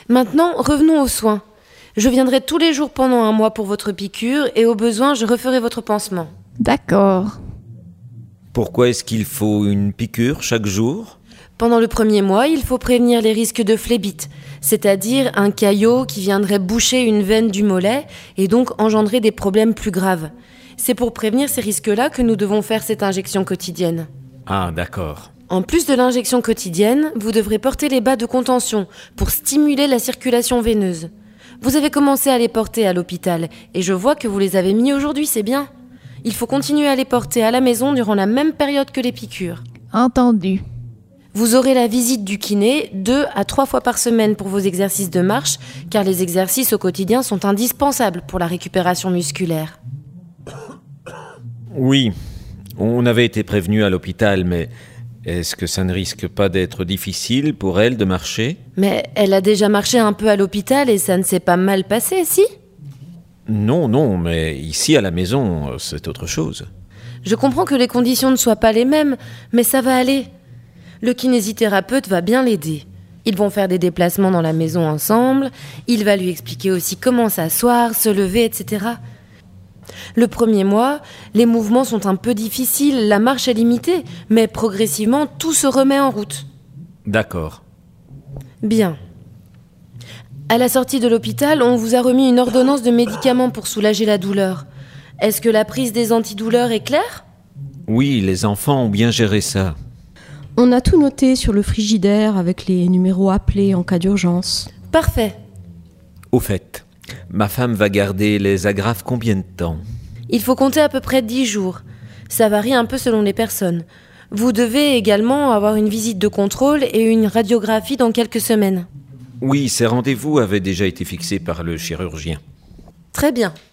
Maintenant, revenons aux soins. Je viendrai tous les jours pendant 1 mois pour votre piqûre et au besoin, je referai votre pansement. D'accord. Pourquoi est-ce qu'il faut une piqûre chaque jour ? Pendant le 1er mois, il faut prévenir les risques de phlébite, c'est-à-dire un caillot qui viendrait boucher une veine du mollet et donc engendrer des problèmes plus graves. C'est pour prévenir ces risques-là que nous devons faire cette injection quotidienne. Ah, d'accord. En plus de l'injection quotidienne, vous devrez porter les bas de contention pour stimuler la circulation veineuse. Vous avez commencé à les porter à l'hôpital et je vois que vous les avez mis aujourd'hui, c'est bien. Il faut continuer à les porter à la maison durant la même période que les piqûres. Entendu. Vous aurez la visite du kiné 2 à 3 fois par semaine pour vos exercices de marche, car les exercices au quotidien sont indispensables pour la récupération musculaire. Oui, on avait été prévenu à l'hôpital, mais est-ce que ça ne risque pas d'être difficile pour elle de marcher ? Mais elle a déjà marché un peu à l'hôpital et ça ne s'est pas mal passé, si ? Non, mais ici à la maison, c'est autre chose. Je comprends que les conditions ne soient pas les mêmes, mais ça va aller. Le kinésithérapeute va bien l'aider. Ils vont faire des déplacements dans la maison ensemble, il va lui expliquer aussi comment s'asseoir, se lever, etc. Le 1er mois, les mouvements sont un peu difficiles, la marche est limitée, mais progressivement, tout se remet en route. D'accord. Bien. À la sortie de l'hôpital, on vous a remis une ordonnance de médicaments pour soulager la douleur. Est-ce que la prise des antidouleurs est claire ? Oui, les enfants ont bien géré ça. On a tout noté sur le frigidaire avec les numéros appelés en cas d'urgence. Parfait. Au fait, ma femme va garder les agrafes combien de temps ? Il faut compter à peu près 10 jours. Ça varie un peu selon les personnes. Vous devez également avoir une visite de contrôle et une radiographie dans quelques semaines. Oui, ces rendez-vous avaient déjà été fixés par le chirurgien. Très bien.